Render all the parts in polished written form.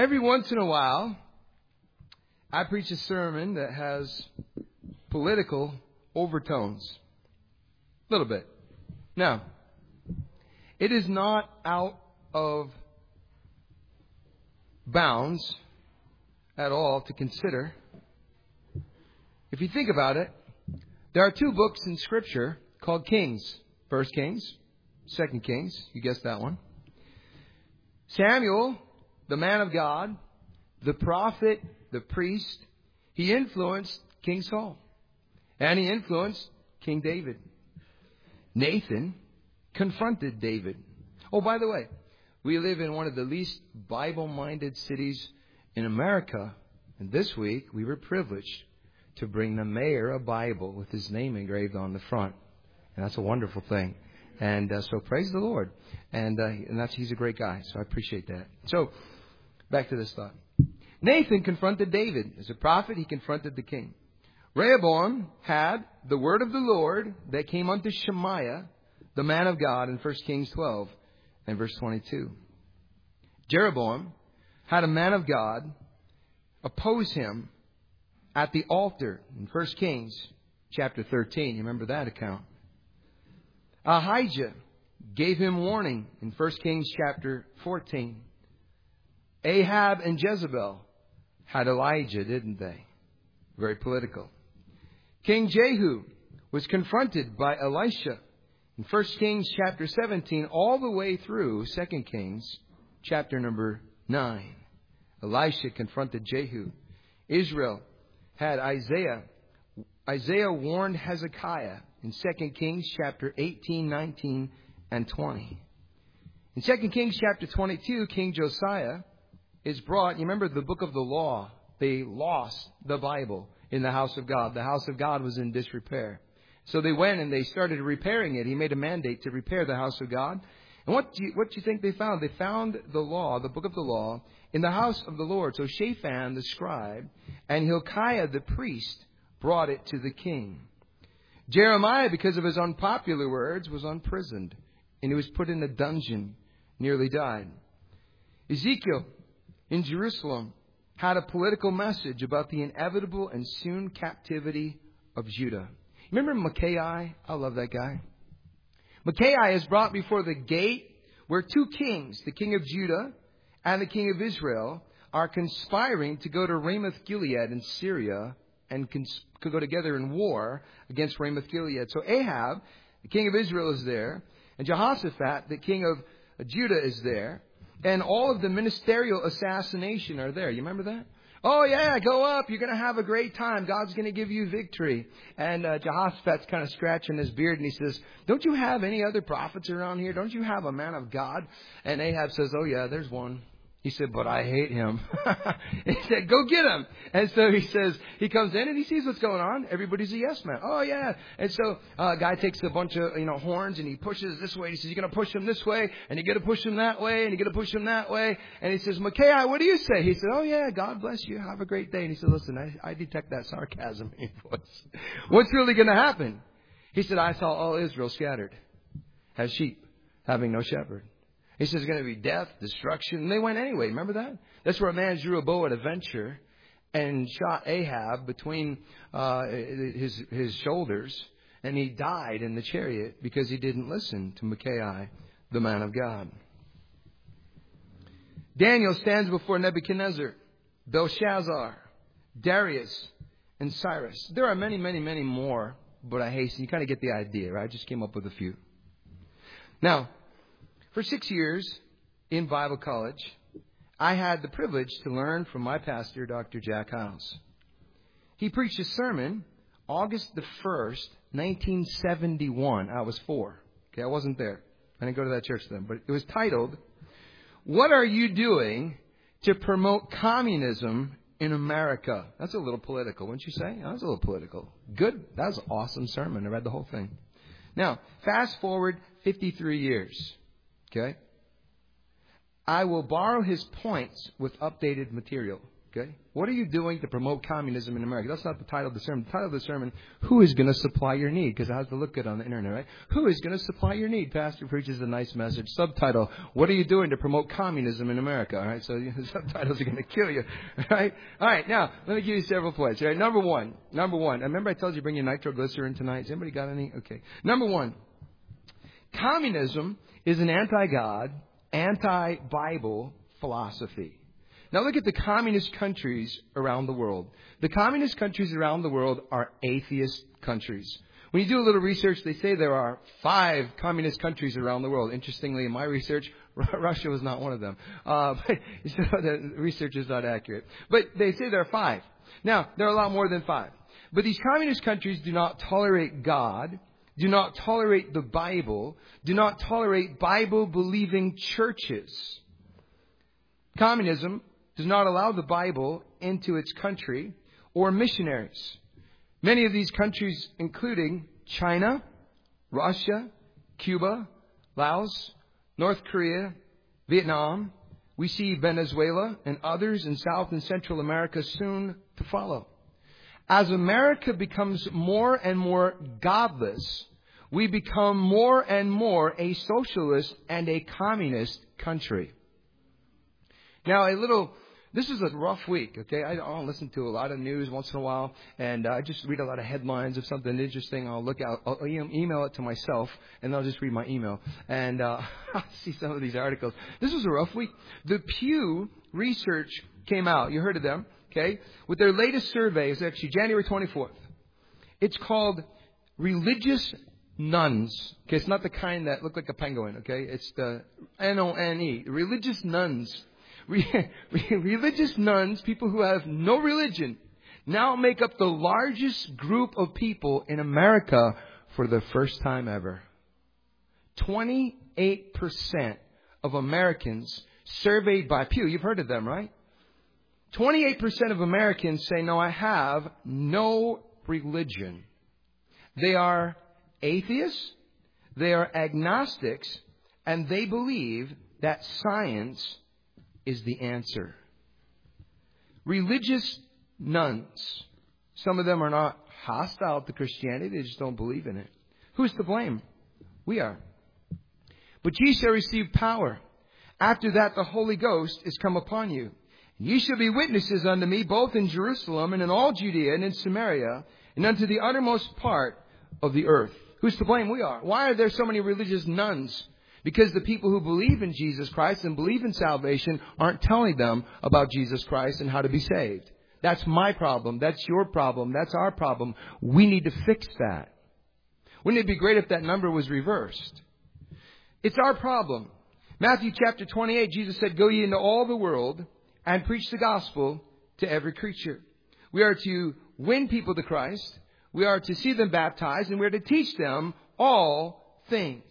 Every once in a while, I preach a sermon that has political overtones. A little bit. Now, it is not out of bounds at all to consider. If you think about it, there are two books in Scripture called Kings. First Kings, Second Kings. You guessed that one. Samuel, the man of God, the prophet, the priest, he influenced King Saul. And he influenced King David. Nathan confronted David. Oh, by the way, we live in one of the least Bible-minded cities in America. And this week, we were privileged to bring the mayor a Bible with his name engraved on the front. And that's a wonderful thing. And so praise the Lord. And he's a great guy. So I appreciate that. So back to this thought. Nathan confronted David. As a prophet, he confronted the king. Rehoboam had the word of the Lord that came unto Shemaiah, the man of God, in 1 Kings 12 and verse 22. Jeroboam had a man of God oppose him at the altar in 1 Kings chapter 13. You remember that account? Ahijah gave him warning in 1 Kings chapter 14. Ahab and Jezebel had Elijah, didn't they? Very political. King Jehu was confronted by Elisha in 1 Kings chapter 17 all the way through 2 Kings chapter number 9. Elisha confronted Jehu. Israel had Isaiah. Isaiah warned Hezekiah in 2 Kings chapter 18, 19, and 20. In 2 Kings chapter 22, King Josiah is brought. You remember the book of the law. They lost the Bible in the house of God. The house of God was in disrepair. So they went and they started repairing it. He made a mandate to repair the house of God. And what do you think they found? They found the law, the book of the law, in the house of the Lord. So Shaphan the scribe and Hilkiah the priest brought it to the king. Jeremiah, because of his unpopular words, was imprisoned. And he was put in a dungeon, nearly died. Ezekiel in Jerusalem had a political message about the inevitable and soon captivity of Judah. Remember Micaiah? I love that guy. Micaiah is brought before the gate where two kings, the king of Judah and the king of Israel, are conspiring to go to Ramoth-Gilead in Syria and could go together in war against Ramoth-Gilead. So Ahab, the king of Israel, is there. And Jehoshaphat, the king of Judah, is there. And all of the ministerial assassination are there. You remember that? Oh, yeah, go up. You're going to have a great time. God's going to give you victory. And Jehoshaphat's kind of scratching his beard, and he says, don't you have any other prophets around here? Don't you have a man of God? And Ahab says, oh, yeah, there's one. He said, but I hate him. He said, go get him. And so he says, he comes in and he sees what's going on. Everybody's a yes man. Oh, yeah. And so a guy takes a bunch of, horns and he pushes this way. He says, you're going to push him this way and you're going to push him that way and you're going to push him that way. And he says, Micaiah, what do you say? He said, oh, yeah, God bless you. Have a great day. And he said, listen, I detect that sarcasm in your voice. What's really going to happen? He said, I saw all Israel scattered as sheep having no shepherd. He says it's going to be death, destruction. And they went anyway. Remember that? That's where a man drew a bow at a venture and shot Ahab between his shoulders. And he died in the chariot because he didn't listen to Micaiah, the man of God. Daniel stands before Nebuchadnezzar, Belshazzar, Darius, and Cyrus. There are many, many, many more, but I hasten. You kind of get the idea, right? I just came up with a few. Now, for 6 years in Bible college, I had the privilege to learn from my pastor, Dr. Jack House. He preached a sermon August the 1st, 1971. I was 4. Okay, I wasn't there. I didn't go to that church then. But it was titled, What Are You Doing to Promote Communism in America? That's a little political, wouldn't you say? That was a little political. Good. That was an awesome sermon. I read the whole thing. Now, fast forward 53 years. Okay? I will borrow his points with updated material. Okay? What are you doing to promote communism in America? That's not the title of the sermon. The title of the sermon, who is going to supply your need? Because I have to look good on the internet, right? Who is going to supply your need? Pastor preaches a nice message. Subtitle, what are you doing to promote communism in America? All right, so the subtitles are going to kill you. All right? All right, now, let me give you several points. All right, number one. Remember I told you to bring your nitroglycerin tonight? Has anybody got any? Okay. Number one, communism is an anti-God, anti-Bible philosophy. Now look at the communist countries around the world. The communist countries around the world are atheist countries. When you do a little research, they say there are 5 communist countries around the world. Interestingly, in my research, Russia was not one of them. So the research is not accurate. But they say there are 5. Now, there are a lot more than 5. But these communist countries do not tolerate God, do not tolerate the Bible, do not tolerate Bible-believing churches. Communism does not allow the Bible into its country or missionaries. Many of these countries, including China, Russia, Cuba, Laos, North Korea, Vietnam, we see Venezuela and others in South and Central America soon to follow. As America becomes more and more godless, we become more and more a socialist and a communist country. Now, this is a rough week, okay? I don't listen to a lot of news once in a while, and I just read a lot of headlines of something interesting. I'll email it to myself, and I'll just read my email, and I'll see some of these articles. This was a rough week. The Pew Research came out. You heard of them, okay? With their latest survey, it's actually January 24th. It's called Religious Nuns. Okay, it's not the kind that look like a penguin, okay? It's the N-O-N-E. Religious Nuns. Religious nuns, people who have no religion, now make up the largest group of people in America for the first time ever. 28% of Americans surveyed by Pew, you've heard of them, right? 28% of Americans say, no, I have no religion. They are atheists, they are agnostics, and they believe that science is the answer. Religious nuns. Some of them are not hostile to Christianity. They just don't believe in it. Who's to blame? We are. But ye shall receive power. After that the Holy Ghost is come upon you. And ye shall be witnesses unto me both in Jerusalem and in all Judea and in Samaria and unto the uttermost part of the earth. Who's to blame? We are. Why are there so many religious nuns? Because the people who believe in Jesus Christ and believe in salvation aren't telling them about Jesus Christ and how to be saved. That's my problem. That's your problem. That's our problem. We need to fix that. Wouldn't it be great if that number was reversed? It's our problem. Matthew chapter 28, Jesus said, go ye into all the world and preach the gospel to every creature. We are to win people to Christ. We are to see them baptized, and we are to teach them all things.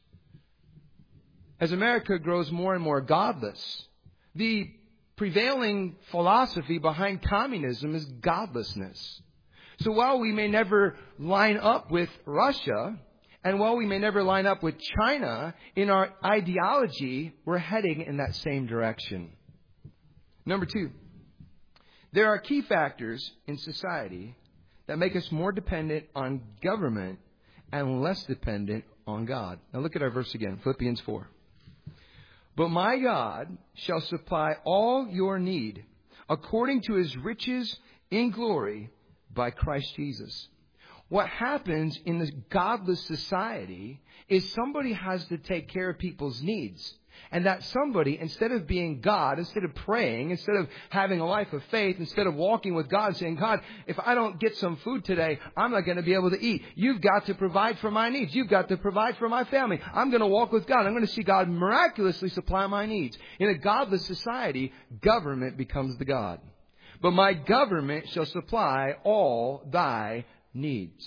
As America grows more and more godless, the prevailing philosophy behind communism is godlessness. So while we may never line up with Russia, and while we may never line up with China, in our ideology, we're heading in that same direction. Number 2, there are key factors in society that make us more dependent on government and less dependent on God. Now look at our verse again, Philippians 4. But my God shall supply all your need according to his riches in glory by Christ Jesus. What happens in this godless society is somebody has to take care of people's needs. And that somebody, instead of being God, instead of praying, instead of having a life of faith, instead of walking with God, saying, God, if I don't get some food today, I'm not going to be able to eat. You've got to provide for my needs. You've got to provide for my family. I'm going to walk with God. I'm going to see God miraculously supply my needs. In a godless society, government becomes the God. But my government shall supply all thy needs.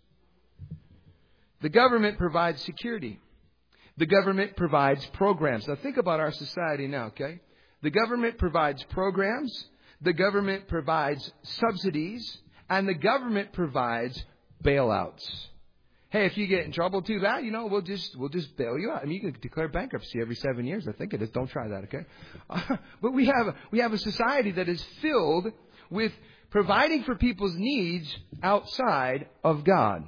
The government provides security. The government provides programs. Now think about our society now, okay? The government provides programs, the government provides subsidies, and the government provides bailouts. Hey, if you get in trouble too bad, we'll just bail you out. I mean, you can declare bankruptcy every 7 years. I think it is. Don't try that, okay? But we have a society that is filled with providing for people's needs outside of God.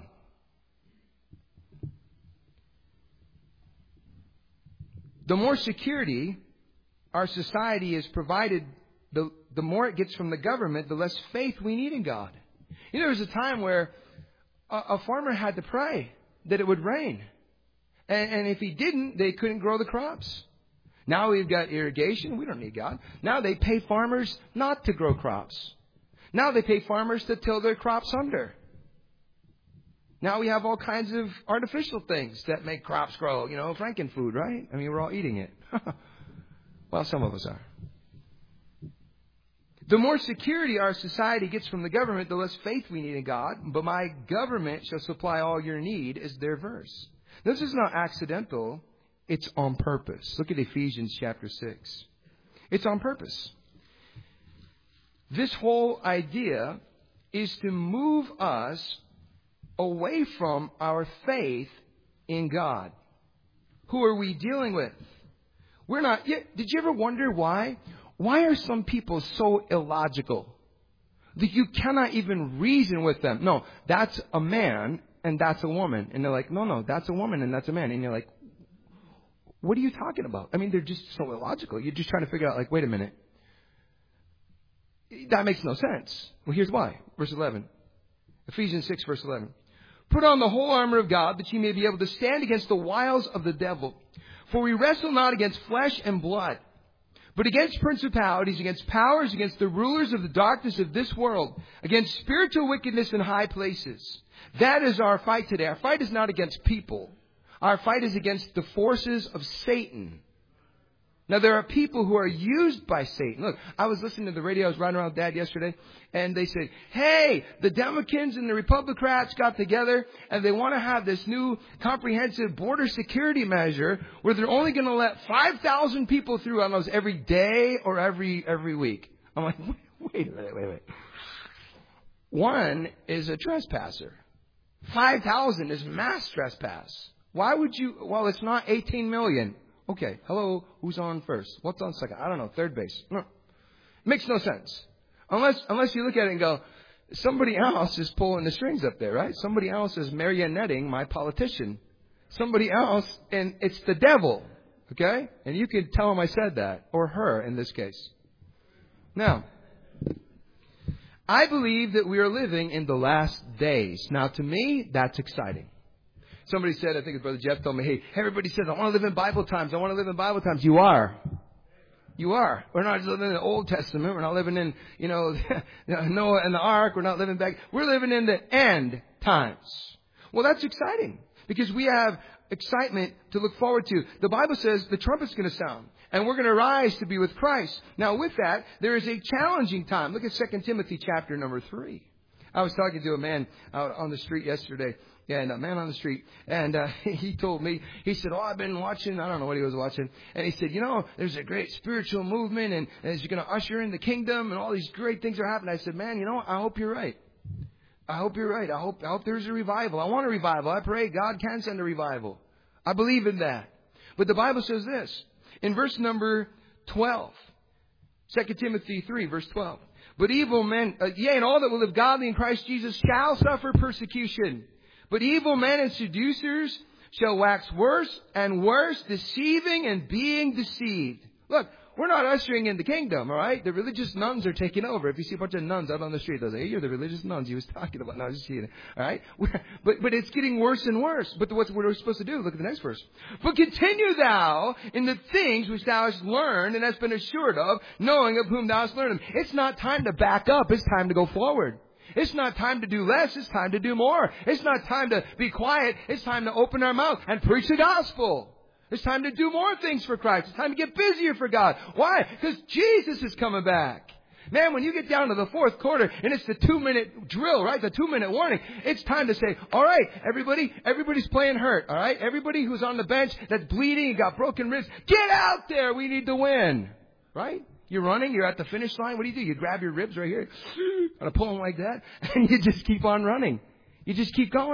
The more security our society is provided, the more it gets from the government, the less faith we need in God. There was a time where a farmer had to pray that it would rain. And if he didn't, they couldn't grow the crops. Now we've got irrigation. We don't need God. Now they pay farmers not to grow crops. Now they pay farmers to till their crops under. Now we have all kinds of artificial things that make crops grow. Frankenfood, right? I mean, we're all eating it. Well, some of us are. The more security our society gets from the government, the less faith we need in God. But my government shall supply all your need is their verse. This is not accidental. It's on purpose. Look at Ephesians chapter 6. It's on purpose. This whole idea is to move us away from our faith in God. Who are we dealing with? We're not. Did you ever wonder why? Why are some people so illogical that you cannot even reason with them? No, that's a man and that's a woman. And they're like, no, that's a woman and that's a man. And you're like, what are you talking about? I mean, they're just so illogical. You're just trying to figure out, wait a minute. That makes no sense. Well, here's why. Verse 11. Ephesians 6, verse 11. Put on the whole armor of God that you may be able to stand against the wiles of the devil. For we wrestle not against flesh and blood, but against principalities, against powers, against the rulers of the darkness of this world, against spiritual wickedness in high places. That is our fight today. Our fight is not against people. Our fight is against the forces of Satan. Now, there are people who are used by Satan. Look, I was listening to the radio. I was riding around with Dad yesterday, and they said, hey, the Democrats and the Republicans got together, and they want to have this new comprehensive border security measure where they're only going to let 5,000 people through, I don't know, every day or every week. I'm like, wait a minute. One is a trespasser. 5,000 is mass trespass. Why would you? Well, it's not 18 million. Okay, hello, who's on first? What's on second? I don't know, third base. No. Makes no sense. Unless you look at it and go, somebody else is pulling the strings up there, right? Somebody else is marionetting my politician. Somebody else, and it's the devil, okay? And you can tell him I said that, or her in this case. Now, I believe that we are living in the last days. Now, to me, that's exciting. Somebody said, I think his brother Jeff told me, hey, everybody says, I want to live in Bible times. I want to live in Bible times. You are. You are. We're not just living in the Old Testament. We're not living in, Noah and the ark. We're not living back. We're living in the end times. Well, that's exciting because we have excitement to look forward to. The Bible says the trumpet's going to sound and we're going to rise to be with Christ. Now, with that, there is a challenging time. Look at 2 Timothy chapter number 3. I was talking to a man out on the street yesterday. Yeah, and a man on the street. And he told me, he said, I've been watching. I don't know what he was watching. And he said, there's a great spiritual movement and it's going to usher in the kingdom and all these great things are happening. I said, man, I hope you're right. I hope you're right. I hope there's a revival. I want a revival. I pray God can send a revival. I believe in that. But the Bible says this in verse number 12, 2 Timothy 3, verse 12. But evil men, and all that will live godly in Christ Jesus shall suffer persecution. But evil men and seducers shall wax worse and worse, deceiving and being deceived. Look, we're not ushering in the kingdom, all right? The religious nuns are taking over. If you see a bunch of nuns out on the street, they'll say, hey, you're the religious nuns he was talking about. No, I was just kidding, all right? But it's getting worse and worse. But what we're supposed to do, look at the next verse. But continue thou in the things which thou hast learned and hast been assured of, knowing of whom thou hast learned them. It's not time to back up. It's time to go forward. It's not time to do less. It's time to do more. It's not time to be quiet. It's time to open our mouth and preach the gospel. It's time to do more things for Christ. It's time to get busier for God. Why? Because Jesus is coming back. Man, when you get down to the fourth quarter and it's the 2-minute drill, right? The 2-minute warning. It's time to say, all right, everybody's playing hurt. All right. Everybody who's on the bench that's bleeding and got broken ribs, get out there. We need to win. Right? You're running. You're at the finish line. What do? You grab your ribs right here and pull them like that. And you just keep on running. You just keep going.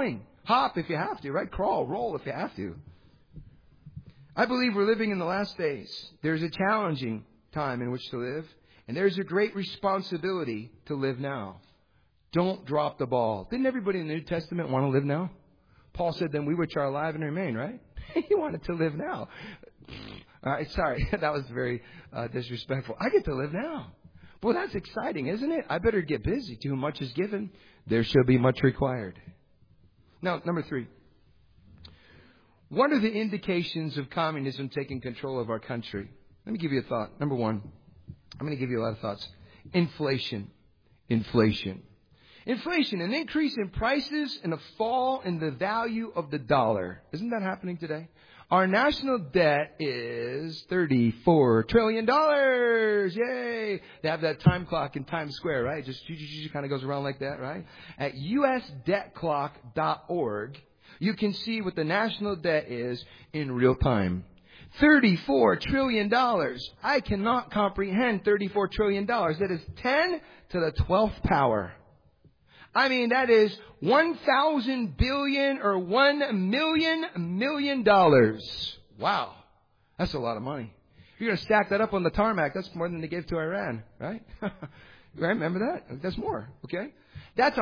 Hop if you have to, right? Crawl, roll if you have to. I believe we're living in the last days. There's a challenging time in which to live, and there's a great responsibility to live now. Don't drop the ball. Didn't everybody in the New Testament want to live now? Paul said, then we which are alive and remain, right? He wanted to live now. All right, sorry. That was very disrespectful. I get to live now. Well, that's exciting, isn't it? I better get busy. To whom much is given, there shall be much required. Now, number 3. What are the indications of communism taking control of our country? Let me give you a thought. Number 1, I'm going to give you a lot of thoughts. Inflation. Inflation, an increase in prices and a fall in the value of the dollar. Isn't that happening today? Our national debt is $34 trillion. Yay! They have that time clock in Times Square, right? Just kind of goes around like that, right? At usdebtclock.org, you can see what the national debt is in real time. $34 trillion. I cannot comprehend $34 trillion. That is 10 to the 12th power. I mean, that is 1,000 billion or $1 million. Wow. That's a lot of money. If you're going to stack that up on the tarmac, that's more than they gave to Iran, right? Right? Remember that? That's more, okay? That's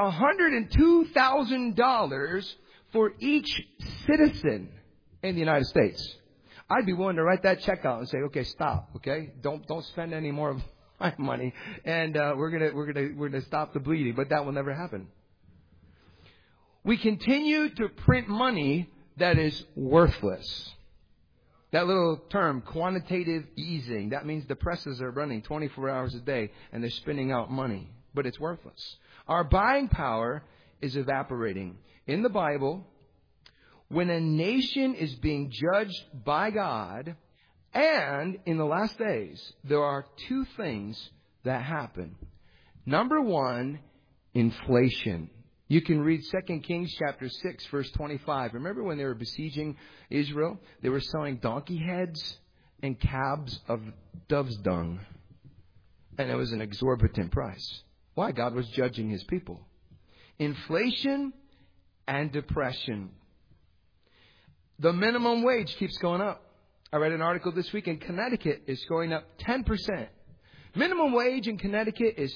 $102,000 for each citizen in the United States. I'd be willing to write that check out and say, okay, stop, okay? Don't spend any more of my money, and we're gonna stop the bleeding. But that will never happen. We continue to print money that is worthless. That little term, quantitative easing, that means the presses are running 24 hours a day and they're spinning out money, but it's worthless. Our buying power is evaporating. In the Bible, when a nation is being judged by God, and in the last days, there are 2 things that happen. Number 1, inflation. You can read 2 Kings chapter 6, verse 25. Remember when they were besieging Israel? They were selling donkey heads and calves of dove's dung. And it was an exorbitant price. Why? God was judging his people. Inflation and depression. The minimum wage keeps going up. I read an article this week in Connecticut is going up 10%. Minimum wage in Connecticut is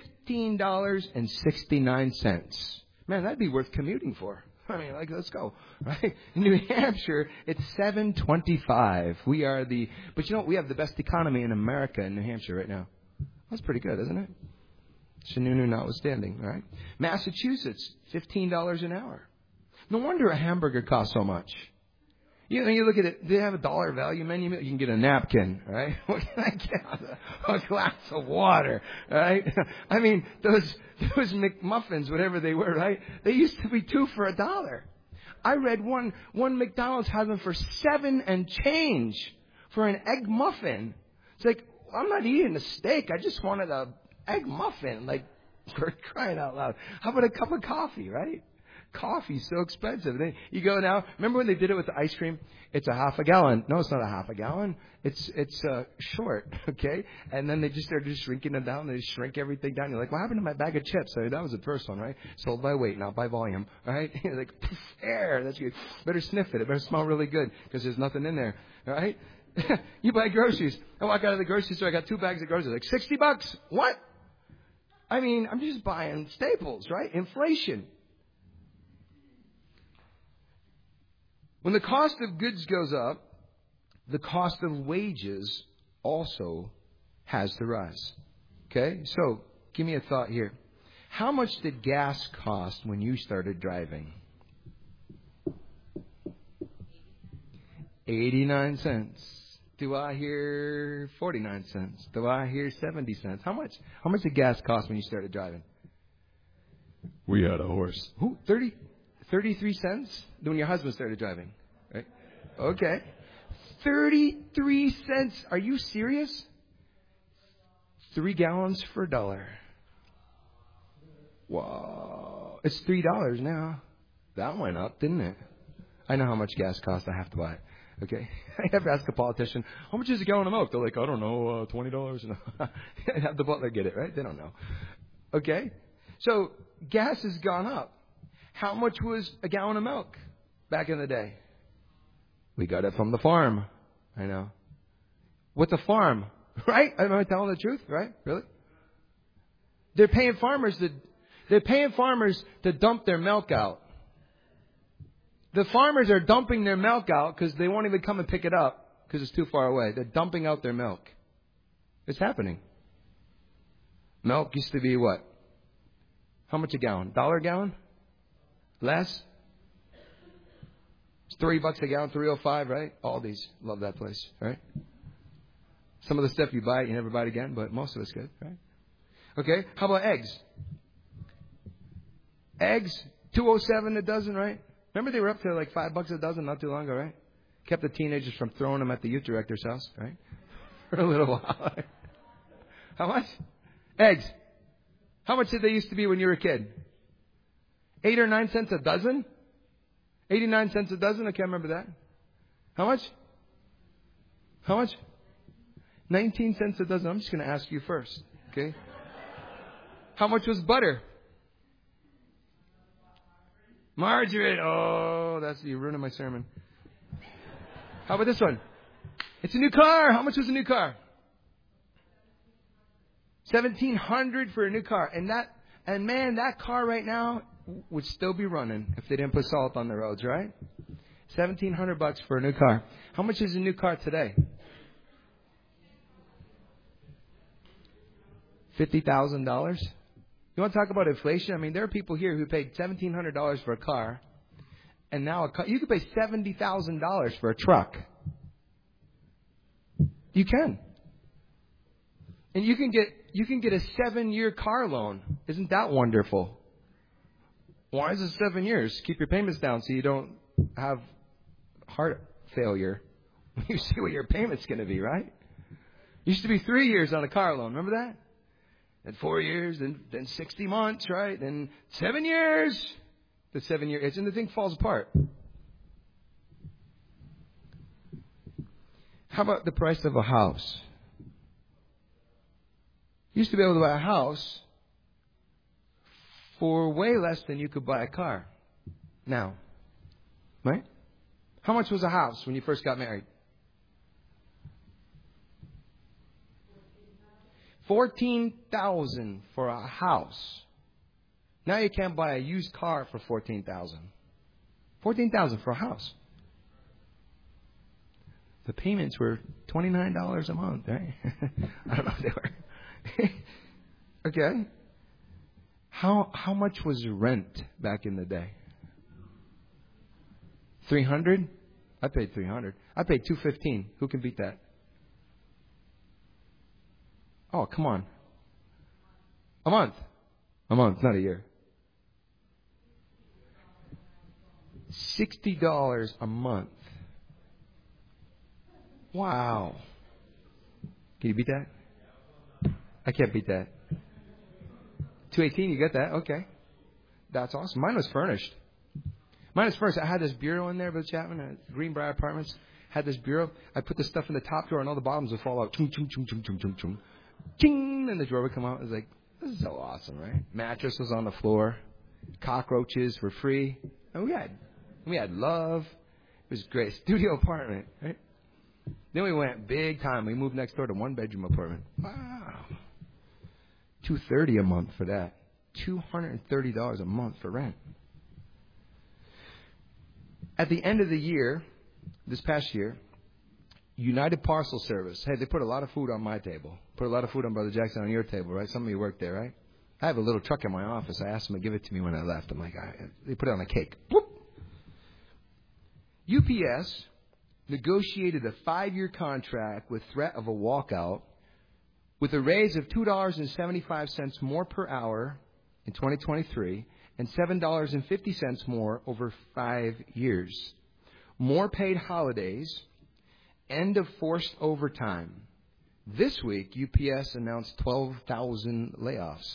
$15.69. Man, that'd be worth commuting for. I mean, let's go, right? In New Hampshire, it's $7.25. But you know what? We have the best economy in America in New Hampshire right now. That's pretty good, isn't it? Sununu notwithstanding, right? Massachusetts, $15 an hour. No wonder a hamburger costs so much. You look at it, they have a dollar value menu. You can get a napkin, right? What can I get? A glass of water, right? I mean, those McMuffins, whatever they were, right? They used to be 2 for $1. I read one McDonald's has them for 7 and change for an egg muffin. It's like, I'm not eating a steak. I just wanted a egg muffin, like, for crying out loud. How about a cup of coffee, right? Coffee's so expensive. Then you go now. Remember when they did it with the ice cream? It's a half a gallon. No, it's not a half a gallon. It's short, okay? And then they started just shrinking it down. They shrink everything down. You're like, what happened to my bag of chips? I mean, that was the first one, right? Sold by weight, not by volume, right? You're like, air. That's good. Better sniff it. It better smell really good because there's nothing in there, right? You buy groceries. I walk out of the grocery store. I got 2 bags of groceries. Like $60. What? I mean, I'm just buying staples, right? Inflation. When the cost of goods goes up, the cost of wages also has to rise. Okay? So, give me a thought here. How much did gas cost when you started driving? 89 cents. Do I hear 49 cents? Do I hear 70 cents? How much did gas cost when you started driving? We had a horse. Who? 33 cents when your husband started driving, right? Okay. 33 cents. Are you serious? 3 gallons for $1. Wow. It's $3 now. That went up, didn't it? I know how much gas costs. I have to buy it. Okay. I have to ask a politician, how much is a gallon of milk? They're like, I don't know, $20. Have the butler get it, right? They don't know. Okay. So gas has gone up. How much was a gallon of milk back in the day? We got it from the farm. I know. What the farm? Right? Am I telling the truth? Right? Really? They're paying farmers to dump their milk out. The farmers are dumping their milk out because they won't even come and pick it up because it's too far away. They're dumping out their milk. It's happening. Milk used to be what? How much a gallon? $1 a gallon? Less? It's $3 a gallon, $3.05, right? Aldi's, love that place, right? Some of the stuff you buy, you never buy it again, but most of it's good, right? Okay, how about eggs? Eggs, $2.07 a dozen, right? Remember they were up to like $5 a dozen not too long ago, right? Kept the teenagers from throwing them at the youth director's house, right? For a little while. How much? Eggs. How much did they used to be when you were a kid? 8 or 9 cents a dozen? 89 cents a dozen? I can't remember that. How much? How much? 19 cents a dozen. I'm just going to ask you first, okay? How much was butter? Margarine. Oh, you're ruining my sermon. How about this one? It's a new car. How much was a new car? $1,700 for a new car. And man, that car right now would still be running if they didn't put salt on the roads, right? $1,700 for a new car. How much is a new car today? $50,000. You want to talk about inflation? I mean, there are people here who paid $1,700 for a car, and now you could pay $70,000 for a truck. You can, and you can get a 7-year car loan. Isn't that wonderful? Why is it 7 years? Keep your payments down so you don't have heart failure. You see what your payment's going to be, right? Used to be 3 years on a car loan. Remember that? And 4 years, then 60 months, right? And 7 years. The 7 year itch, and the thing falls apart. How about the price of a house? You used to be able to buy a house for way less than you could buy a car now. Right? How much was a house when you first got married? $14,000 for a house. Now you can't buy a used car for $14,000. $14,000 for a house. The payments were $29 a month, right? I don't know if they were. Okay. How much was rent back in the day? $300? I paid $300. I paid $215. Who can beat that? Oh, come on. A month. A month, not a year. $60 a month. Wow. Can you beat that? I can't beat that. $218, you get that? Okay. That's awesome. Mine was furnished. I had this bureau in there, Bill Chapman, at Greenbrier Apartments. Had this bureau. I put the stuff in the top drawer and all the bottoms would fall out. Chung, chung, chung, chung, chung, chung, chung. Ching! And the drawer would come out. I was like, this is so awesome, right? Mattress was on the floor. Cockroaches were free. And we had love. It was great. Studio apartment, right? Then we went big time. We moved next door to 1-bedroom apartment. Wow. $230 a month for that. $230 a month for rent. At the end of the year, this past year, United Parcel Service. Hey, they put a lot of food on my table. Put a lot of food on Brother Jackson on your table, right? Some of you work there, right? I have a little truck in my office. I asked them to give it to me when I left. I'm like, they put it on a cake. Whoop. UPS negotiated a 5-year contract with threat of a walkout with a raise of $2.75 more per hour in 2023 and $7.50 more over 5 years. More paid holidays. End of forced overtime. This week, UPS announced 12,000 layoffs.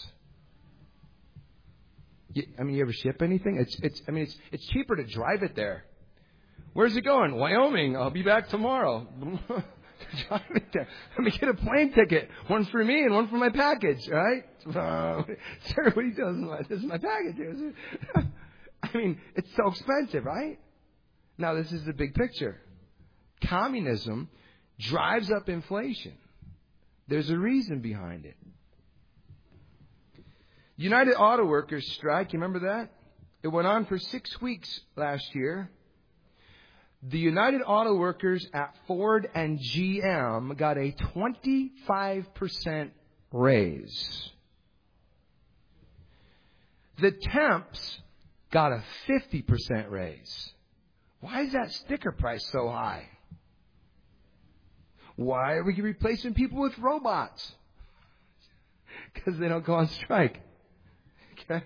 You ever ship anything? It's cheaper to drive it there. Where's it going? Wyoming. I'll be back tomorrow. Drive it there. Let me get a plane ticket. One for me and one for my package, right? Sir, what are you doing? This is my package. I mean, it's so expensive, right? Now, this is the big picture. Communism drives up inflation. There's a reason behind it. United Auto Workers strike, you remember that? It went on for 6 weeks last year. The United Auto Workers at Ford and GM got a 25% raise. The temps got a 50% raise. Why is that sticker price so high? Why are we replacing people with robots? Because they don't go on strike. Okay.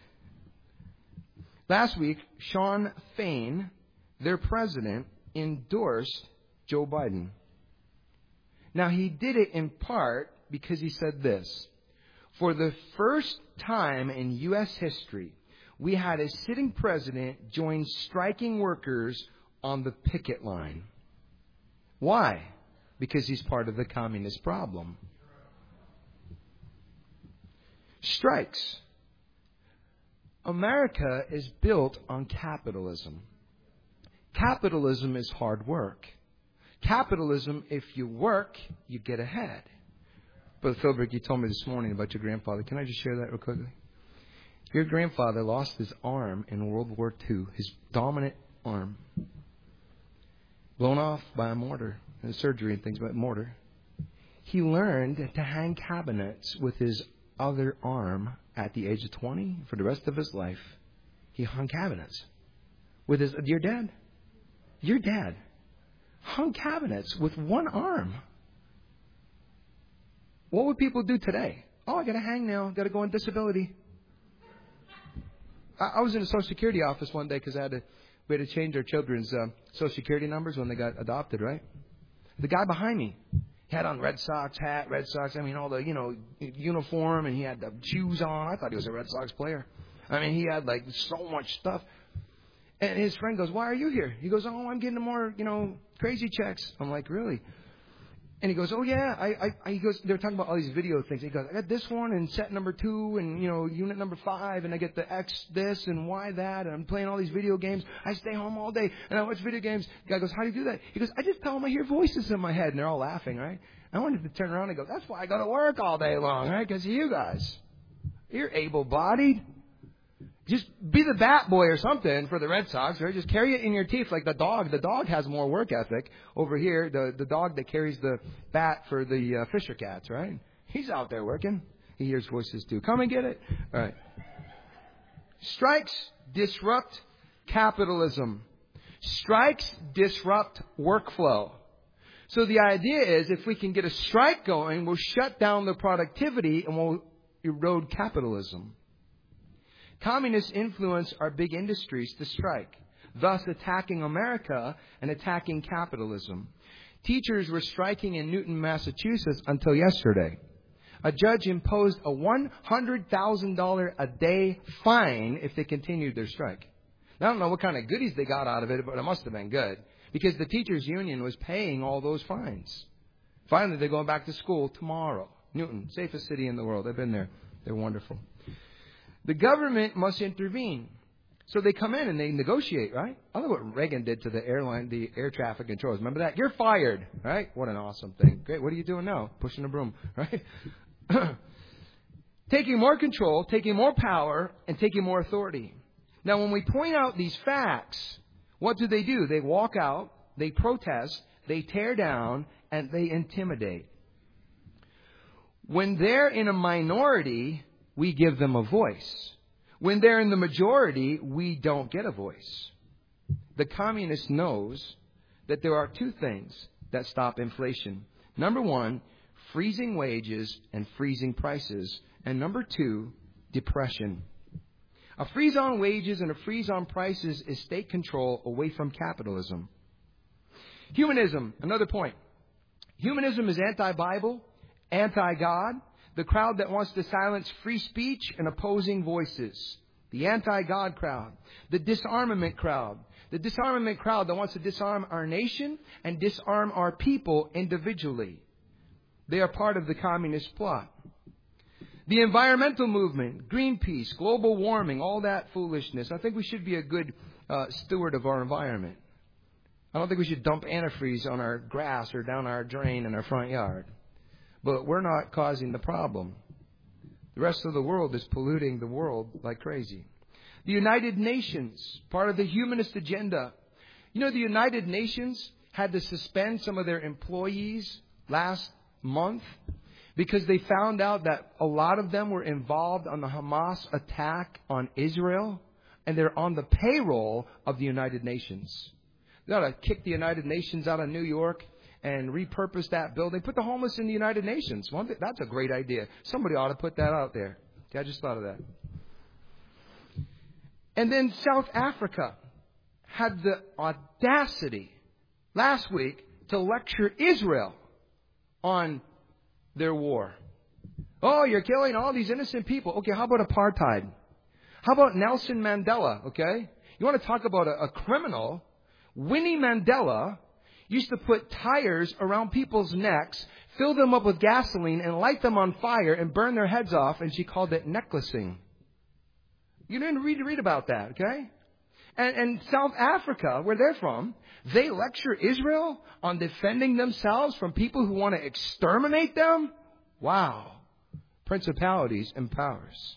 Last week, Sean Fain, their president, endorsed Joe Biden. Now, he did it in part because he said this: for the first time in U.S. history, we had a sitting president join striking workers on the picket line. Why? Because he's part of the communist problem. Strikes. America is built on capitalism. Capitalism is hard work. Capitalism, if you work, you get ahead. Brother Philbrick, you told me this morning about your grandfather. Can I just share that real quickly? Your grandfather lost his arm in World War II, his dominant arm, blown off by a mortar, and surgery and things, but mortar. He learned to hang cabinets with his other arm at the age of 20. For the rest of his life, he hung cabinets with his... Your dad hung cabinets with one arm. What would people do today? Oh, I got to hang now. Got to go on disability. I was in a Social Security office one day because we had to change our children's Social Security numbers when they got adopted, right? The guy behind me, he had on Red Sox hat, all the, uniform, and he had the shoes on. I thought he was a Red Sox player. I mean, he had like so much stuff. And his friend goes, "Why are you here?" He goes, "Oh, I'm getting more, crazy checks." I'm like, "Really?" And he goes, "Oh, yeah." He goes, they were talking about all these video things. He goes, "I got this one and set number 2 and, unit number 5 and I get the X this and Y that and I'm playing all these video games. I stay home all day and I watch video games." The guy goes, "How do you do that?" He goes, "I just tell them I hear voices in my head." And they're all laughing, right? I wanted to turn around and go, "That's why I go to work all day long, right? Because of you guys. You're able-bodied. Just be the bat boy or something for the Red Sox, right? Just carry it in your teeth like the dog. The dog has more work ethic over here. The dog that carries the bat for the Fisher Cats, right? He's out there working. He hears voices too. Come and get it. All right. Strikes disrupt capitalism. Strikes disrupt workflow. So the idea is if we can get a strike going, we'll shut down the productivity and we'll erode capitalism. Communists influence our big industries to strike, thus attacking America and attacking capitalism. Teachers were striking in Newton, Massachusetts until yesterday. A judge imposed a $100,000 a day fine if they continued their strike. Now, I don't know what kind of goodies they got out of it, but it must have been good because the teachers' union was paying all those fines. Finally, they're going back to school tomorrow. Newton, safest city in the world. I've been there. They're wonderful. The government must intervene. So they come in and they negotiate, right? I love what Reagan did to the air traffic controllers. Remember that? You're fired, right? What an awesome thing. Great. What are you doing now? Pushing a broom, right? Taking more control, taking more power, and taking more authority. Now, when we point out these facts, what do? They walk out, they protest, they tear down, and they intimidate. When they're in a minority, we give them a voice. When they're in the majority, we don't get a voice. The communist knows that there are 2 things that stop inflation. Number 1, freezing wages and freezing prices. And number 2, depression. A freeze on wages and a freeze on prices is state control away from capitalism. Humanism, another point. Humanism is anti-Bible, anti-God. The crowd that wants to silence free speech and opposing voices. The anti-God crowd. The disarmament crowd. The disarmament crowd that wants to disarm our nation and disarm our people individually. They are part of the communist plot. The environmental movement, Greenpeace, global warming, all that foolishness. I think we should be a good steward of our environment. I don't think we should dump antifreeze on our grass or down our drain in our front yard. But we're not causing the problem. The rest of the world is polluting the world like crazy. The United Nations, part of the humanist agenda. You know, the United Nations had to suspend some of their employees last month because they found out that a lot of them were involved on the Hamas attack on Israel, and they're on the payroll of the United Nations. They ought to kick the United Nations out of New York and repurpose that building. Put the homeless in the United Nations. That's a great idea. Somebody ought to put that out there. Okay, I just thought of that. And then South Africa had the audacity last week to lecture Israel on their war. Oh, you're killing all these innocent people. Okay, how about apartheid? How about Nelson Mandela, okay? You want to talk about a criminal? Winnie Mandela used to put tires around people's necks, fill them up with gasoline, and light them on fire and burn their heads off, and she called it necklacing. You didn't read about that, okay? And South Africa, where they're from, they lecture Israel on defending themselves from people who want to exterminate them? Wow. Principalities and powers.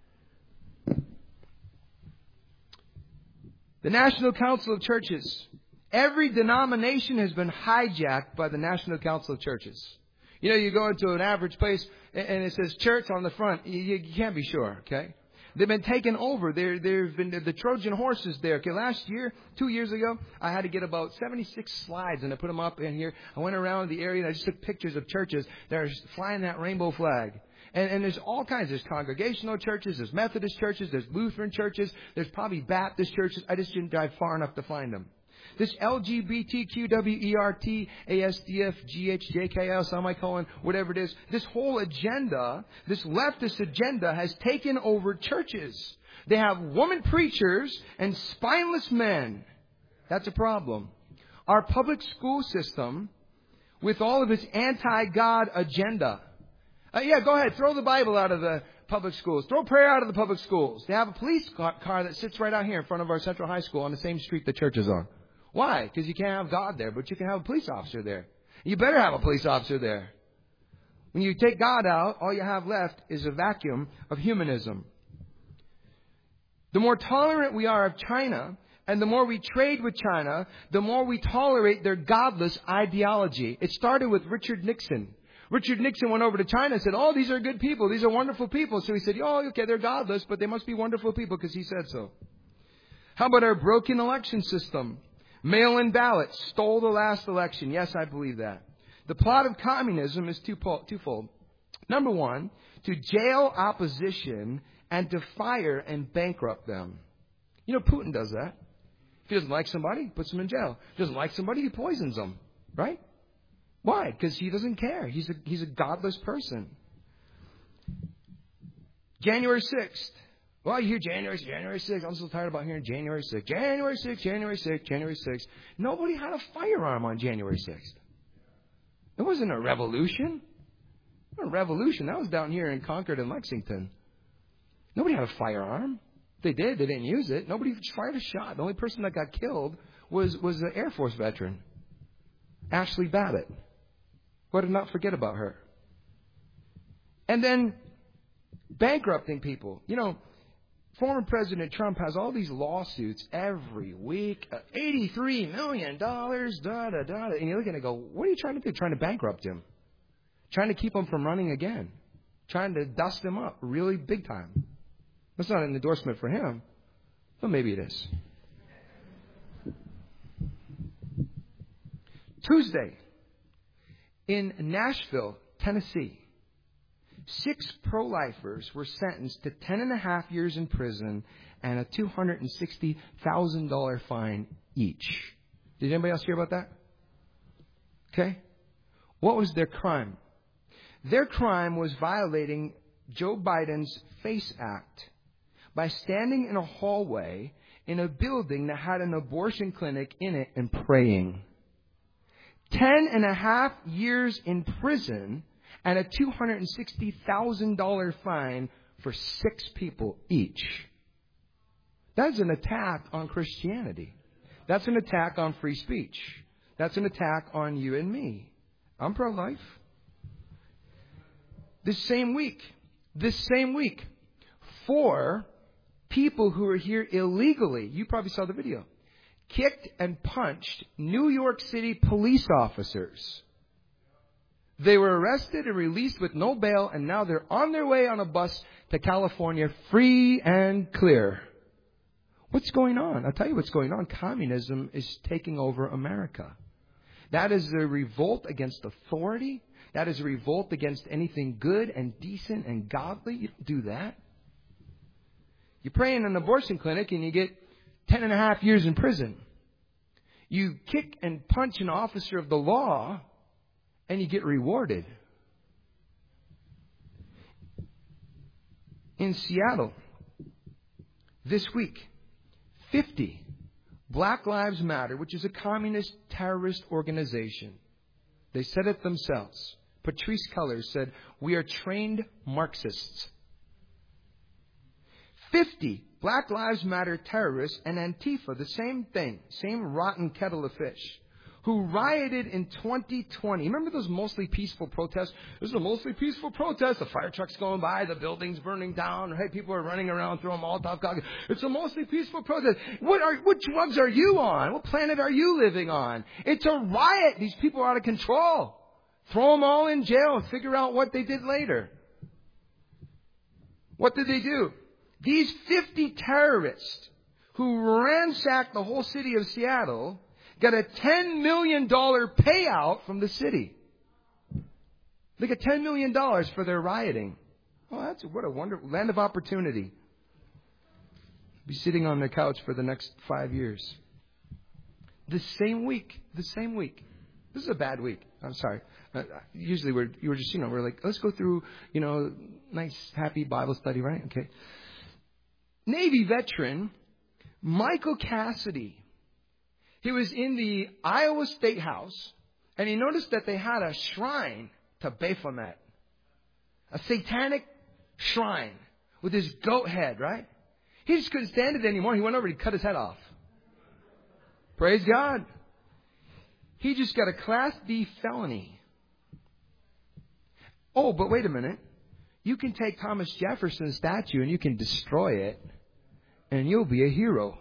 The National Council of Churches. Every denomination has been hijacked by the National Council of Churches. You know, you go into an average place and it says church on the front. You can't be sure, okay? They've been taken over. There've been the Trojan horses there. Okay, last year, 2 years ago, I had to get about 76 slides and I put them up in here. I went around the area and I just took pictures of churches that are flying that rainbow flag. And there's all kinds. There's congregational churches, there's Methodist churches, there's Lutheran churches, there's probably Baptist churches. I just didn't drive far enough to find them. This LGBTQWERT, ASDF, GHJKL, semicolon, whatever it is, this whole agenda, this leftist agenda has taken over churches. They have woman preachers and spineless men. That's a problem. Our public school system, with all of its anti-God agenda. Yeah, go ahead, throw the Bible out of the public schools. Throw prayer out of the public schools. They have a police car that sits right out here in front of our Central High School on the same street the church is on. Why? Because you can't have God there, but you can have a police officer there. You better have a police officer there. When you take God out, all you have left is a vacuum of humanism. The more tolerant we are of China, and the more we trade with China, the more we tolerate their godless ideology. It started with Richard Nixon. Richard Nixon went over to China and said, oh, these are good people. These are wonderful people. So he said, oh, okay, they're godless, but they must be wonderful people because he said so. How about our broken election system? Mail-in ballots stole the last election. Yes, I believe that. The plot of communism is twofold. Number one, to jail opposition and to fire and bankrupt them. You know, Putin does that. If he doesn't like somebody, he puts them in jail. If he doesn't like somebody, he poisons them. Right? Why? Because he doesn't care. He's a godless person. January 6th. Well, you hear January 6th. I'm so tired about hearing January 6th. January 6th, January 6th, January 6th. Nobody had a firearm on January 6th. It wasn't a revolution. It wasn't a revolution. That was down here in Concord and Lexington. Nobody had a firearm. If they did, they didn't use it. Nobody fired a shot. The only person that got killed was an Air Force veteran, Ashley Babbitt. Who did not forget about her. And then bankrupting people. You know, former President Trump has all these lawsuits every week. $83 million, da-da-da. And you're looking and go, what are you trying to do? Trying to bankrupt him. Trying to keep him from running again. Trying to dust him up really big time. That's not an endorsement for him, but maybe it is. Tuesday, in Nashville, Tennessee, 6 pro-lifers were sentenced to 10.5 years in prison and a $260,000 fine each. Did anybody else hear about that? Okay. What was their crime? Their crime was violating Joe Biden's FACE Act by standing in a hallway in a building that had an abortion clinic in it and praying. 10.5 years in prison and a $260,000 fine for 6 people each. That's an attack on Christianity. That's an attack on free speech. That's an attack on you and me. I'm pro-life. This same week, 4 people who were here illegally, you probably saw the video, kicked and punched New York City police officers. They were arrested and released with no bail, and now they're on their way on a bus to California, free and clear. What's going on? I'll tell you what's going on. Communism is taking over America. That is a revolt against authority. That is a revolt against anything good and decent and godly. You don't do that. You pray in an abortion clinic and you get 10.5 years in prison. You kick and punch an officer of the law and you get rewarded. In Seattle, this week, 50 Black Lives Matter, which is a communist terrorist organization. They said it themselves. Patrisse Cullors said, "We are trained Marxists." 50 Black Lives Matter terrorists and Antifa, the same thing, same rotten kettle of fish, who rioted in 2020. Remember those mostly peaceful protests? This is a mostly peaceful protest. The fire truck's going by, the building's burning down. Hey, people are running around throwing Molotov cocktails. It's a mostly peaceful protest. What drugs are you on? What planet are you living on? It's a riot. These people are out of control. Throw them all in jail and figure out what they did later. What did they do? These 50 terrorists who ransacked the whole city of Seattle got a $10 million payout from the city. They got $10 million for their rioting. Oh, what a wonderful land of opportunity. Be sitting on their couch for the next 5 years. The same week. This is a bad week. I'm sorry. Usually we're like, let's go through, nice, happy Bible study, right? Okay. Navy veteran Michael Cassidy. He was in the Iowa State House, and he noticed that they had a shrine to Baphomet. A satanic shrine with his goat head, right? He just couldn't stand it anymore. He went over and cut his head off. Praise God. He just got a Class B felony. Oh, but wait a minute. You can take Thomas Jefferson's statue and you can destroy it, and you'll be a hero.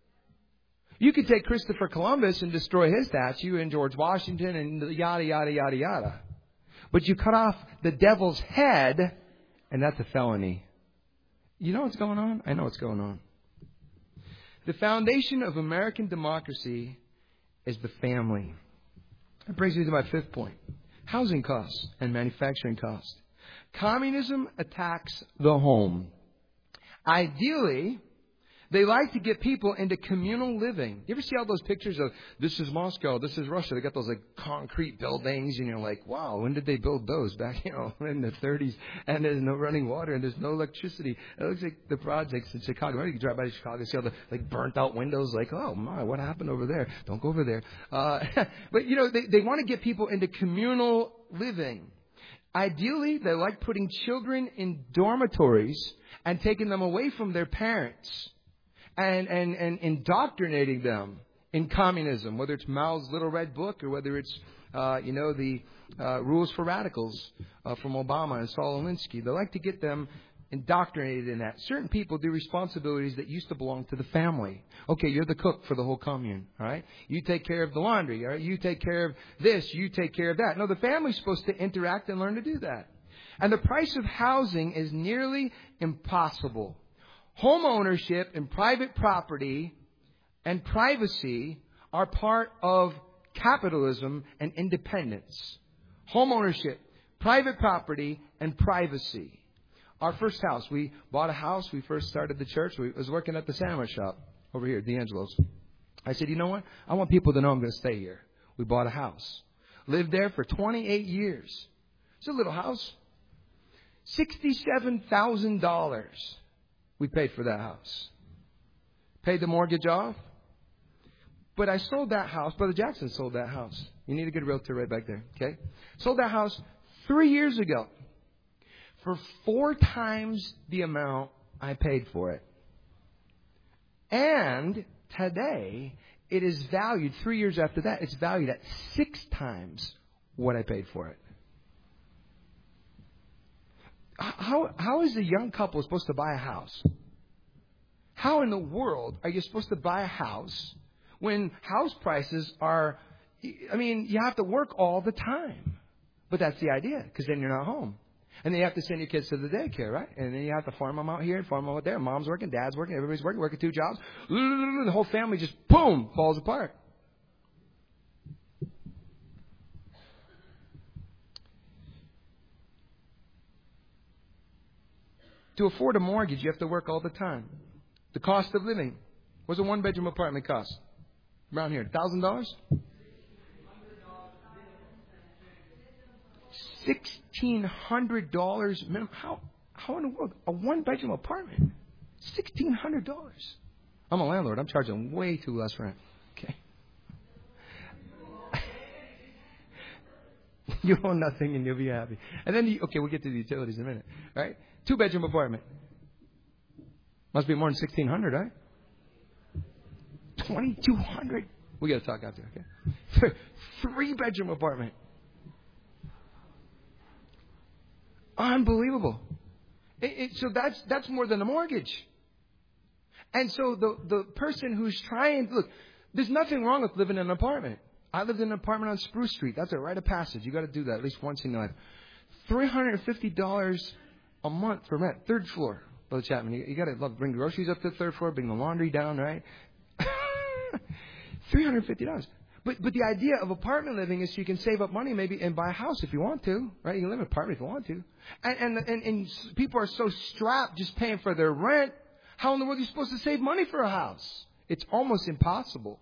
You could take Christopher Columbus and destroy his statue, and George Washington, and yada, yada, yada, yada. But you cut off the devil's head, and that's a felony. You know what's going on? I know what's going on. The foundation of American democracy is the family. That brings me to my 5th point. Housing costs and manufacturing costs. Communism attacks the home. Ideally, they like to get people into communal living. You ever see all those pictures of this is Moscow, this is Russia? They got those like concrete buildings, and you're like, wow, when did they build those? Back, in the 30s, and there's no running water and there's no electricity. It looks like the projects in Chicago. Maybe you can drive by Chicago and see all the burnt out windows. Like, oh my, what happened over there? Don't go over there. But they want to get people into communal living. Ideally, they like putting children in dormitories and taking them away from their parents. And indoctrinating them in communism, whether it's Mao's Little Red Book or whether it's, the Rules for Radicals from Obama and Saul Alinsky. They like to get them indoctrinated in that. Certain people do responsibilities that used to belong to the family. Okay, you're the cook for the whole commune, all right? You take care of the laundry, all right? You take care of this, you take care of that. No, the family's supposed to interact and learn to do that. And the price of housing is nearly impossible. Home ownership and private property and privacy are part of capitalism and independence. Home ownership, private property, and privacy. Our first house, we bought a house. We first started the church. I was working at the sandwich shop over here, D'Angelo's. I said, you know what? I want people to know I'm going to stay here. We bought a house. Lived there for 28 years. It's a little house. $67,000. We paid for that house. Paid the mortgage off. But I sold that house. Brother Jackson sold that house. You need a good realtor right back there. Okay? Sold that house 3 years ago for 4 times the amount I paid for it. And today, it is valued, 3 years after that, it's valued at 6 times what I paid for it. How is a young couple supposed to buy a house? How in the world are you supposed to buy a house when house prices are, you have to work all the time. But that's the idea, because then you're not home. And then you have to send your kids to the daycare, right? And then you have to farm them out here and farm them out there. Mom's working, dad's working, everybody's working 2 jobs. The whole family just, boom, falls apart. To afford a mortgage, you have to work all the time. The cost of living. What's a 1-bedroom apartment cost? Around here, $1,000? $1,600 minimum. How in the world? A 1-bedroom apartment? $1,600. I'm a landlord. I'm charging way too less rent. Okay. You own nothing and you'll be happy. And then, we'll get to the utilities in a minute. All right? 2-bedroom apartment. Must be more than $1,600, right? $2,200. We got to talk after, okay? 3-bedroom apartment. Unbelievable. So that's more than a mortgage. And so the person who's trying, look, there's nothing wrong with living in an apartment. I lived in an apartment on Spruce Street. That's a rite of passage. You got to do that at least once in your life. $350 a month for rent. 3rd floor, Brother Chapman. You got to bring groceries up to the 3rd floor, bring the laundry down, right? $350. But the idea of apartment living is so you can save up money maybe and buy a house if you want to, right? You can live in an apartment if you want to. And people are so strapped just paying for their rent. How in the world are you supposed to save money for a house? It's almost impossible.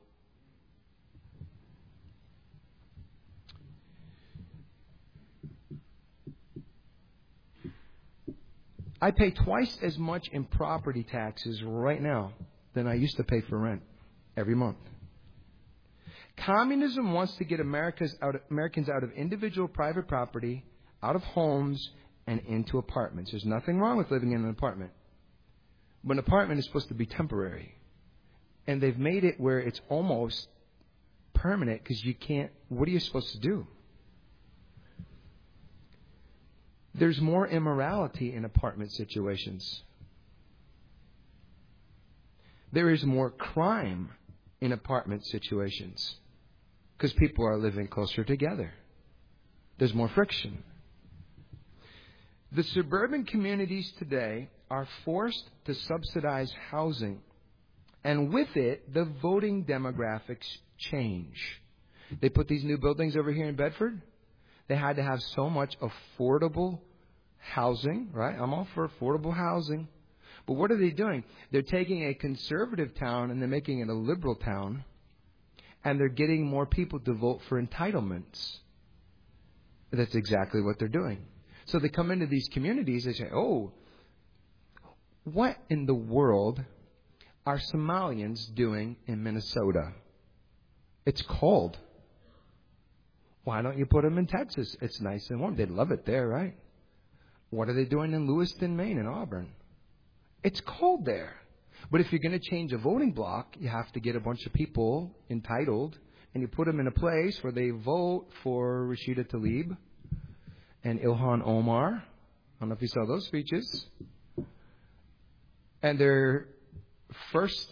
I pay twice as much in property taxes right now than I used to pay for rent every month. Communism wants to get Americans out of individual private property, out of homes, and into apartments. There's nothing wrong with living in an apartment. But an apartment is supposed to be temporary. And they've made it where it's almost permanent because you can't. What are you supposed to do? There's more immorality in apartment situations. There is more crime in apartment situations because people are living closer together. There's more friction. The suburban communities today are forced to subsidize housing. And with it, the voting demographics change. They put these new buildings over here in Bedford. They had to have so much affordable housing, right? I'm all for affordable housing. But what are they doing? They're taking a conservative town and they're making it a liberal town. And they're getting more people to vote for entitlements. That's exactly what they're doing. So they come into these communities, they say, oh, what in the world are Somalians doing in Minnesota? It's cold. Why don't you put them in Texas? It's nice and warm. They'd love it there, right? What are they doing in Lewiston, Maine, and Auburn? It's cold there. But if you're going to change a voting block, you have to get a bunch of people entitled, and you put them in a place where they vote for Rashida Tlaib and Ilhan Omar. I don't know if you saw those speeches. And their first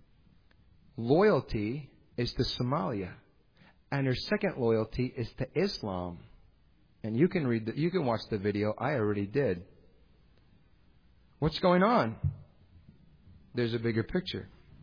loyalty is to Somalia. And their second loyalty is to Islam. And you can you can watch the video. I already did. What's going on? There's a bigger picture.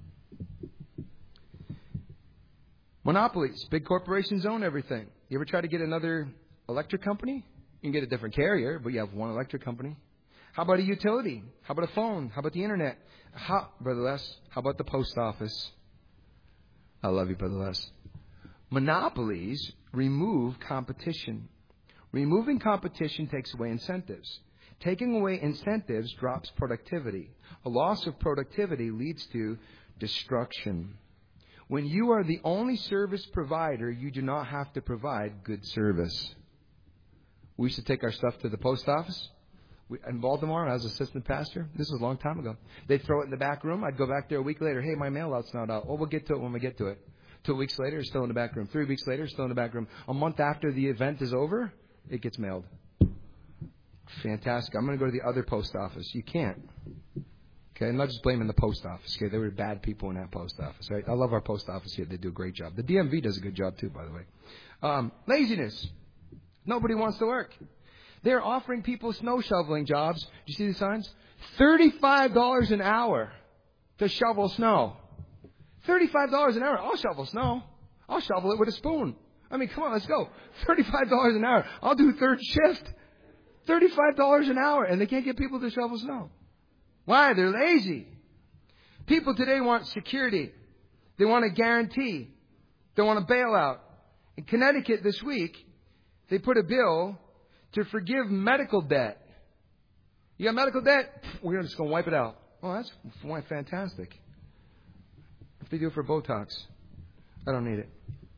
Monopolies. Big corporations own everything. You ever try to get another electric company? You can get a different carrier, but you have one electric company. How about a utility? How about a phone? How about the internet? Brother Les, how about the post office? I love you, Brother Les. Monopolies remove competition. Removing competition takes away incentives. Taking away incentives drops productivity. A loss of productivity leads to destruction. When you are the only service provider, you do not have to provide good service. We used to take our stuff to the post office. In Baltimore, I was assistant pastor. This was a long time ago. They'd throw it in the back room. I'd go back there a week later. Hey, my mail out's not out. Oh, we'll get to it when we get to it. 2 weeks later, it's still in the back room. 3 weeks later, it's still in the back room. A month after the event is over, it gets mailed. Fantastic. I'm going to go to the other post office. You can't. Okay, I'm not just blaming the post office. Okay, there were bad people in that post office, right? I love our post office here. They do a great job. The DMV does a good job too, by the way. Laziness. Nobody wants to work. They're offering people snow shoveling jobs. Do you see the signs? $35 an hour to shovel snow. $35 an hour. I'll shovel snow. I'll shovel it with a spoon. I mean, come on, let's go. $35 an hour. I'll do third shift. $35 an hour. And they can't get people to shovel snow. Why? They're lazy. People today want security. They want a guarantee. They want a bailout. In Connecticut this week, they put a bill to forgive medical debt. You got medical debt? We're just going to wipe it out. Oh, that's fantastic. If they do it for Botox, I don't need it.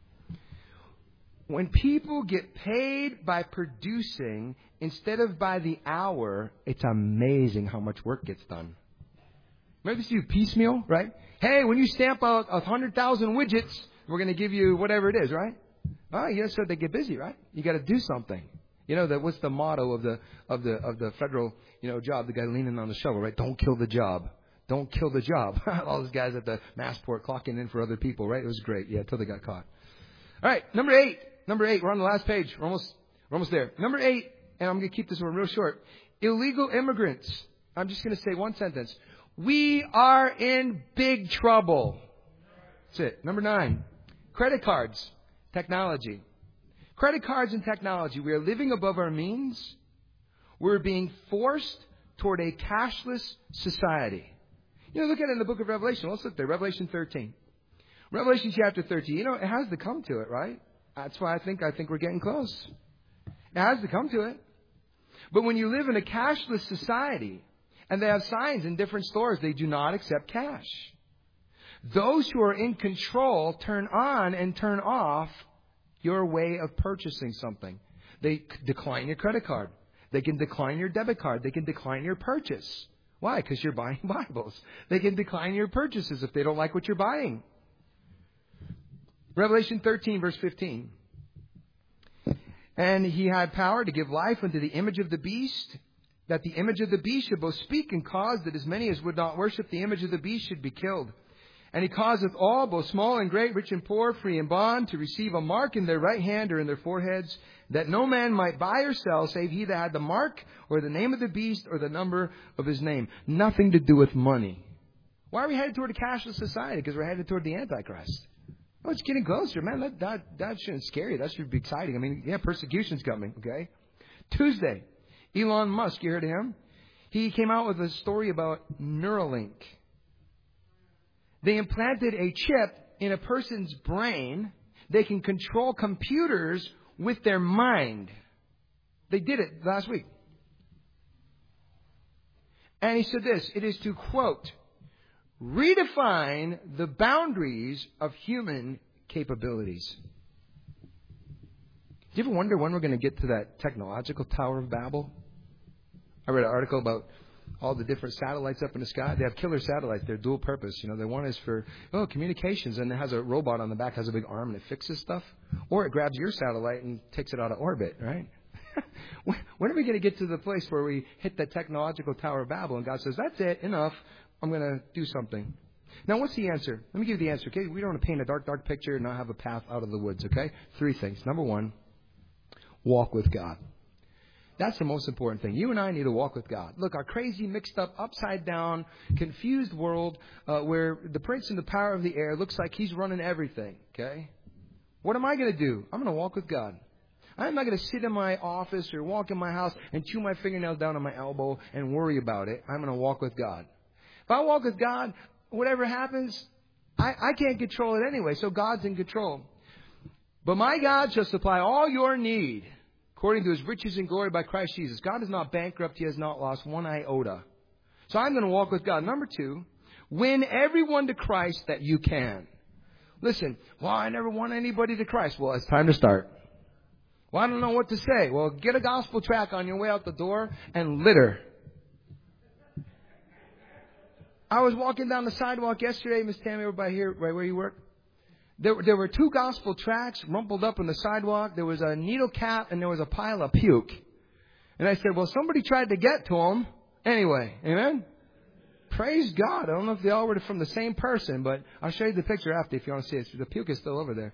When people get paid by producing instead of by the hour, it's amazing how much work gets done. Remember this, you piecemeal, right? Hey, when you stamp out 100,000 widgets, we're going to give you whatever it is, right? Oh, yes, so they get busy, right? You got to do something. You know that what's the motto of the federal job? The guy leaning on the shovel, right? Don't kill the job. Don't kill the job. All those guys at the Massport clocking in for other people, right? It was great. Yeah, until they got caught. All right, number eight. We're on the last page. We're almost there. Number 8, and I'm going to keep this one real short. Illegal immigrants. I'm just going to say one sentence. We are in big trouble. That's it. Number 9. Credit cards. Technology. Credit cards and technology. We are living above our means. We're being forced toward a cashless society. Look at it in the book of Revelation. Let's look there. Revelation 13. Revelation chapter 13. It has to come to it, right? That's why I think we're getting close. It has to come to it. But when you live in a cashless society, and they have signs in different stores, they do not accept cash. Those who are in control turn on and turn off your way of purchasing something. They decline your credit card. They can decline your debit card. They can decline your purchase. Why? Because you're buying Bibles. They can decline your purchases if they don't like what you're buying. Revelation 13, verse 15. And he had power to give life unto the image of the beast, that the image of the beast should both speak and cause that as many as would not worship the image of the beast should be killed. And he causeth all, both small and great, rich and poor, free and bond, to receive a mark in their right hand or in their foreheads, that no man might buy or sell, save he that had the mark, or the name of the beast, or the number of his name. Nothing to do with money. Why are we headed toward a cashless society? Because we're headed toward the Antichrist. Oh, it's getting closer, man. That shouldn't scare you. That should be exciting. I mean, persecution's coming, okay? Tuesday, Elon Musk, you heard of him? He came out with a story about Neuralink. They implanted a chip in a person's brain. They can control computers with their mind. They did it last week. And he said this, it is to, quote, redefine the boundaries of human capabilities. Do you ever wonder when we're going to get to that technological Tower of Babel? I read an article about all the different satellites up in the sky. They have killer satellites. They're dual purpose. The one is for communications, and it has a robot on the back, has a big arm, and it fixes stuff. Or it grabs your satellite and takes it out of orbit, right? When are we going to get to the place where we hit that technological Tower of Babel and God says, that's it, enough, I'm going to do something. Now, what's the answer? Let me give you the answer, okay? We don't want to paint a dark, dark picture and not have a path out of the woods, okay? 3 things. Number 1, walk with God. That's the most important thing. You and I need to walk with God. Look, our crazy, mixed up, upside down, confused world where the prince and the power of the air looks like he's running everything, okay? What am I going to do? I'm going to walk with God. I'm not going to sit in my office or walk in my house and chew my fingernails down on my elbow and worry about it. I'm going to walk with God. If I walk with God, whatever happens, I can't control it anyway, so God's in control. But my God shall supply all your need according to his riches and glory by Christ Jesus. God is not bankrupt. He has not lost one iota. So I'm going to walk with God. Number 2, win everyone to Christ that you can. Listen, well, I never won anybody to Christ. Well, it's time to start. Well, I don't know what to say. Well, get a gospel tract on your way out the door and litter. I was walking down the sidewalk yesterday, Miss Tammy, over by here, right where you work. There were 2 gospel tracts rumpled up on the sidewalk. There was a needle cap and there was a pile of puke. And I said, well, somebody tried to get to them. Anyway, amen? Praise God. I don't know if they all were from the same person, but I'll show you the picture after if you want to see it. The puke is still over there.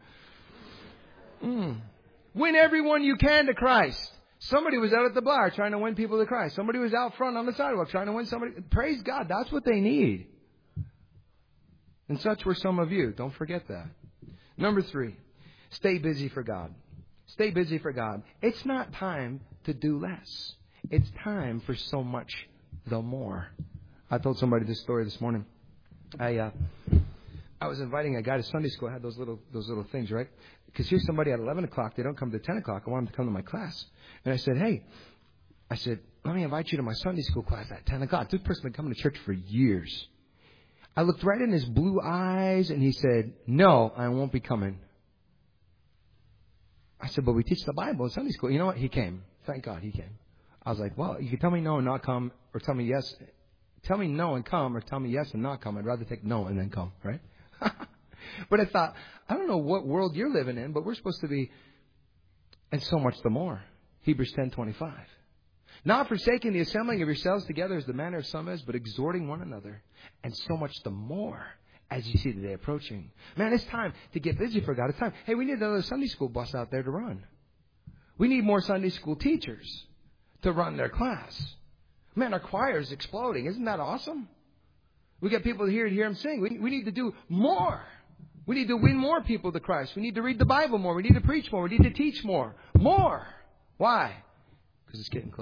Win everyone you can to Christ. Somebody was out at the bar trying to win people to Christ. Somebody was out front on the sidewalk trying to win somebody. Praise God. That's what they need. And such were some of you. Don't forget that. Number 3, stay busy for God. Stay busy for God. It's not time to do less. It's time for so much the more. I told somebody this story this morning. I was inviting a guy to Sunday school. I had those little things, right? Because here's somebody at 11 o'clock. They don't come to 10 o'clock. I want them to come to my class. And I said, hey, let me invite you to my Sunday school class at 10 o'clock. This person has been coming to church for years. I looked right in his blue eyes, and he said, no, I won't be coming. I said, but we teach the Bible in Sunday school. You know what? He came. Thank God he came. I was like, well, you can tell me no and not come, or tell me yes. Tell me no and come, or tell me yes and not come. I'd rather take no and then come, right? But I thought, I don't know what world you're living in, but we're supposed to be, and so much the more. Hebrews 10:25. Not forsaking the assembling of yourselves together as the manner of some is, but exhorting one another. And so much the more as you see the day approaching. Man, it's time to get busy for God. It's time. Hey, we need another Sunday school bus out there to run. We need more Sunday school teachers to run their class. Man, our choir is exploding. Isn't that awesome? We get people here to hear them sing. We need to do more. We need to win more people to Christ. We need to read the Bible more. We need to preach more. We need to teach more. More. Why? Because it's getting close.